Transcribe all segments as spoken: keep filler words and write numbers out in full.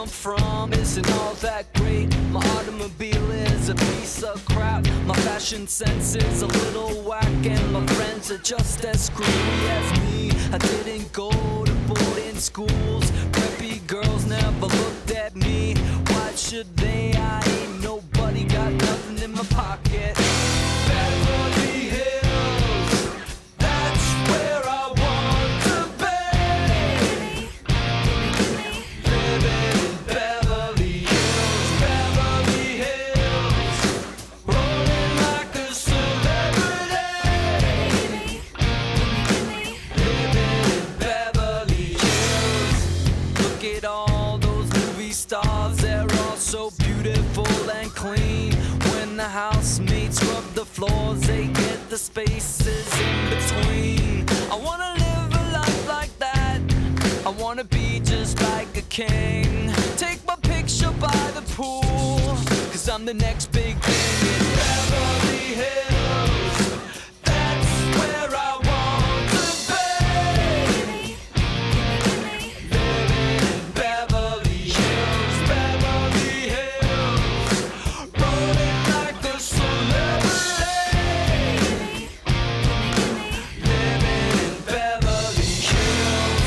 from isn't all that great. My automobile is a piece of crap. My fashion sense is a little whack, and my friends are just as screwy as me. I didn't go to boarding schools. Preppy girls never looked at me. Why should they? I ain't nobody, got nothing in my pocket. Beverly Hills, that's where I want to be. Living in Beverly Hills, Beverly Hills, rolling like a celebrity. Living in Beverly Hills. Look at all those movie stars, they're all so beautiful and clean. When the housemates rub the floors, they get the spaces in between. I wanna live a life like that. I wanna be just like a king. Take my picture by the pool, cause I'm the next big thing in Beverly Hills. That's where I want to be. Living in Beverly Hills, Beverly Hills, rolling like a celebrity. Living in Beverly Hills.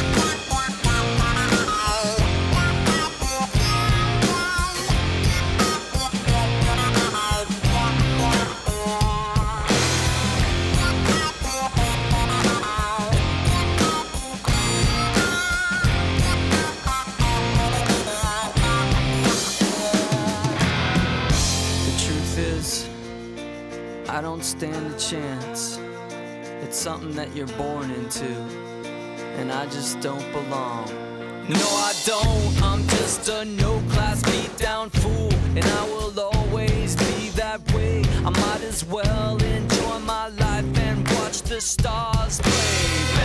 The truth is, I don't stand a chance. It's something that you're born into, and I just don't belong. No, I don't. I'm just a no-class beat-down fool, and I will always be that way. I might as well enjoy my life and watch the stars play.